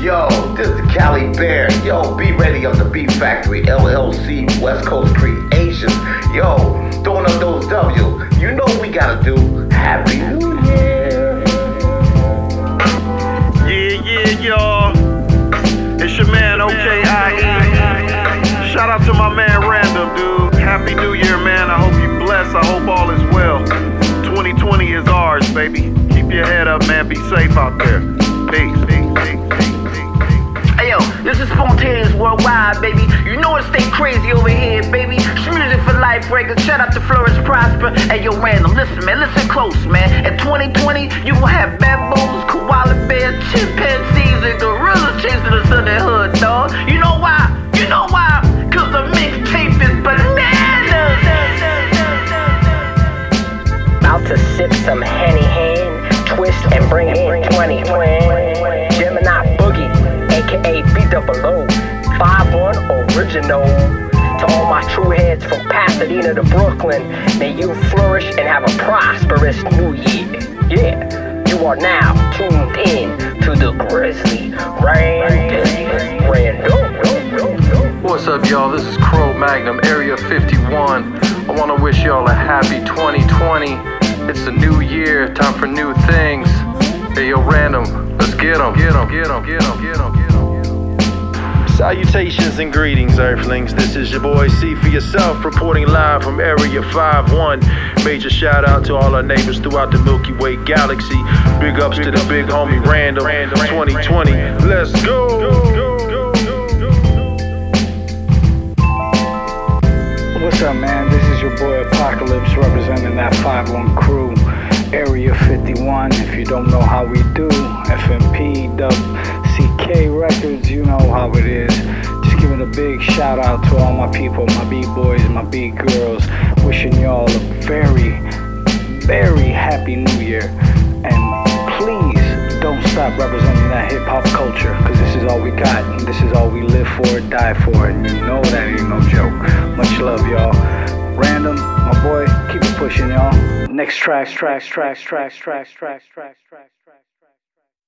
Yo, this is Cali Bear. Yo, be ready on the Beat Factory, LLC, West Coast Creations. Yo, throwing up those W's. You know what we gotta do. Happy New Year. Yeah, y'all. It's your man, OKIE. Shout out to my man, Random, dude. Happy New Year, man. I hope you're blessed. I hope all is well. 2020 is ours, baby. Keep your head up, man. Be safe out there. Peace. Hey yo, this is Spontaneous Worldwide, baby. You know it stay crazy over here, baby. It's music for life records. Shout out to Flourish Prosper. Hey yo, Random, listen, man, listen close, man. In 2020, you will have baboons, koala bears, chimpanzees, and gorillas chasing us in the hood, dog. You know why? Cause the mixtape is bananas. About to sip some Henny Hand, twist and bring in 2020. Gemini Boogie, aka B-double-O, 5-1 original. To all my true heads from Pasadena to Brooklyn, may you flourish and have a prosperous new year. Yeah, you are now tuned in to the Grizzly Random. What's up, y'all? This is Crow Magnum, Area 51. I want to wish y'all a happy 2020. It's a new year, time for new things. Hey, yo, Random, let's get 'em. Salutations and greetings, Earthlings. This is your boy C for Yourself, reporting live from Area 51. Major shout out to all our neighbors throughout the Milky Way galaxy. Big ups to the big homie Random 2020. Let's go! What's up, man? This is your boy Apocalypse, representing that 5-1 crew, Area 51. If you don't know how we do, FMP, CK Records, you know how it is. Just giving a big shout out to all my people, my B-boys, my B-girls. Wishing y'all a very, very happy new year. And please don't stop representing that hip-hop culture, because this is all we got, and this is all we live for, die for, and you know that ain't no joke. Much love, y'all. Random, my boy, keep it pushing, y'all. Next tracks.